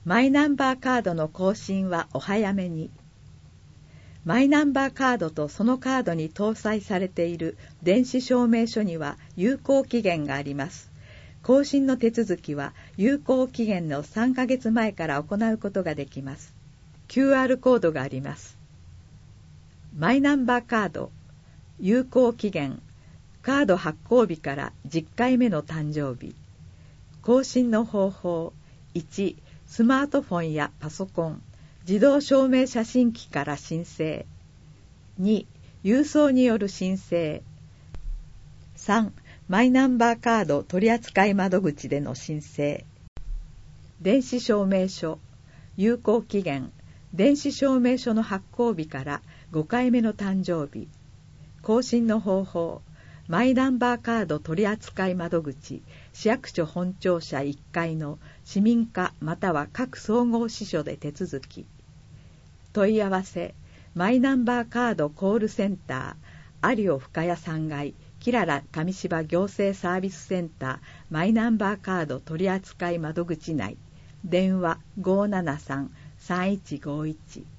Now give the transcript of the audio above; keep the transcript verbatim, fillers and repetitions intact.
マイナンバーカードの更新はお早めに。マイナンバーカードとそのカードに搭載されている電子証明書には有効期限があります。更新の手続きは有効期限のさんかげつまえから行うことができます。キューアール コードがあります。マイナンバーカード、有効期限、カード発行日からじゅっかいめの誕生日。更新の方法。いち、スマートフォンやパソコン、自動証明写真機から申請。に、郵送による申請。さん、マイナンバーカード取扱窓口での申請。電子証明書、有効期限、電子証明書の発行日からごかいめの誕生日。更新の方法。マイナンバーカード取扱窓口、市役所本庁舎いっかいの市民課または各総合支所で手続き。問い合わせ。マイナンバーカードコールセンター、有尾深谷さんがい、キララ上芝行政サービスセンターマイナンバーカード取扱窓口内。電話 ごーななさん さんいちごいち。